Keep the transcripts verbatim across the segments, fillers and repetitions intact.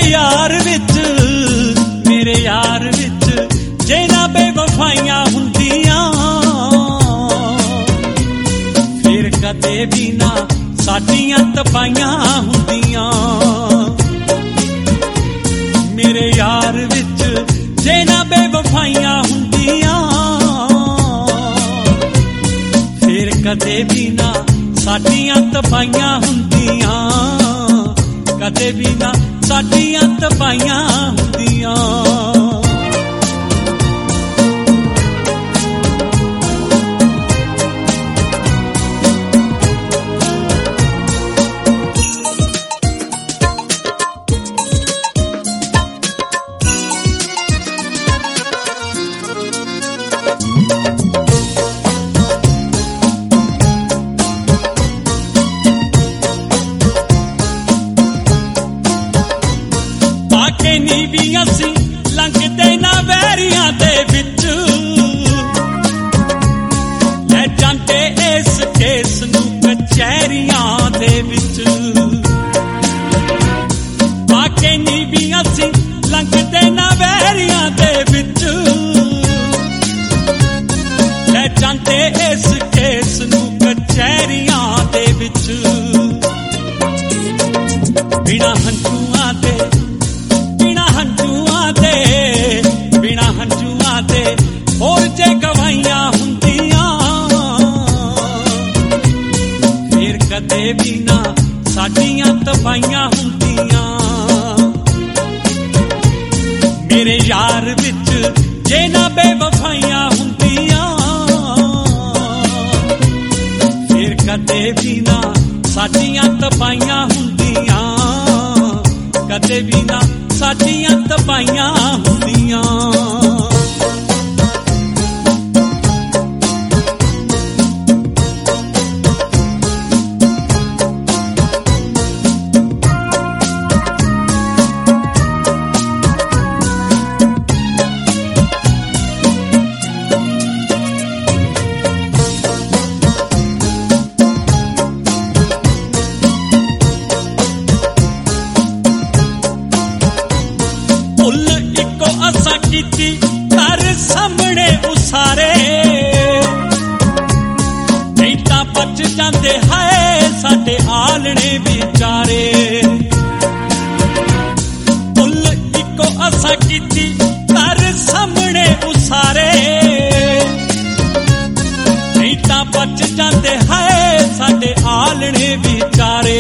यार विच मेरे यार विच जे ना बेवफाइयां हुंदियां फिर कदे भी ना साडियां तपाइयां हुंदियां। मेरे यार विच जे ना बेवफाइयां हुंदियां फिर कदे भी ना साडियां तपाइयां हुंदियां, कदे भी ना साडियां तपाइयां हुंदियां। नी भी असी लंघदे ना वैरियां दे विच ले जांदे इस केस नू कचहरियां दे विच। बाके नी भी असी लंघदे ना वैरियां दे विच ले जांदे इस केस नू कचहरियां दे विच। बिना हंझुआं दे हंझुआं दे बिना हंझुआं दे होर जे गवाइयां हुंदियां फिर कदे भी ना साडियां तपाइयां हुंदियां। मेरे यार विच जे ना बेवफाइयां हुंदियां फिर कदे भी ना साडियां तपाइयां हुंदियां, कदे भी ना साडियां तपाइयां हुंदियां। भुल इको असा कीती घर सामने उसारे नहीं तां बच जांदे हाय साडे आलणे विचारे। भुल इको असा कीती घर सामने उसारे नहीं तां बच जांदे हाय साडे आलणे विचारे।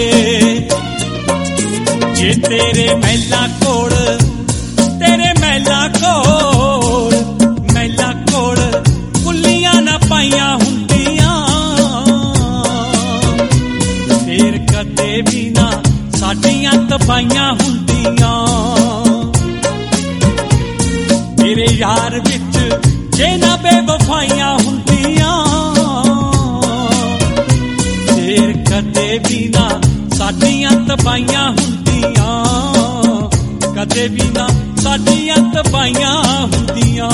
जे तेरे महला कोल तेरे महला कोल महला कोल कुलियां ना पाइयां हुंदियां फिर कदे भी ना साडियां तपाइयां हुंदियां। मेरे यार विच जे ना बेवफाइयां हुंदियां फिर कदे भी ना साडियां तपाइयां हुंदियां, कदे भी ना साडियां तपाइयां हुंदियां।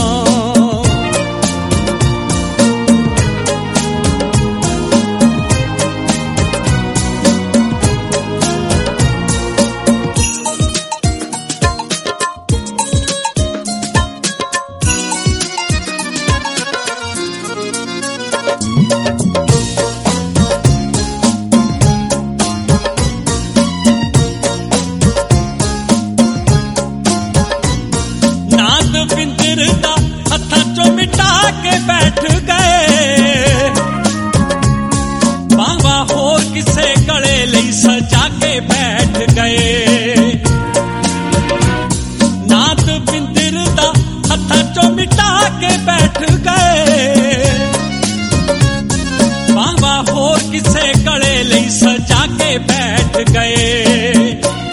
बिंदर दा हत्थां चों मिटा के बैठ गए बावा होर किसे गले लई सजा के बैठ गए। नाथ बिंदर दा हत्थां चों मिटा के बैठ गए बावा होर किसे गले लई सजा के बैठ गए।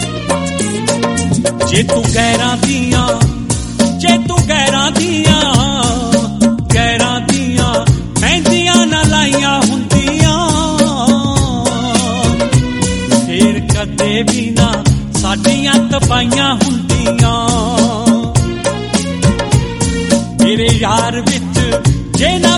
जे तू गैरां दियां जे तू गैरां दियां गैरां दियां मेहंदियां ना लाइयां हुंदियां फिर कदे भी ना साडियां तपाइयां हुंदियां। मेरे यार विच जे ना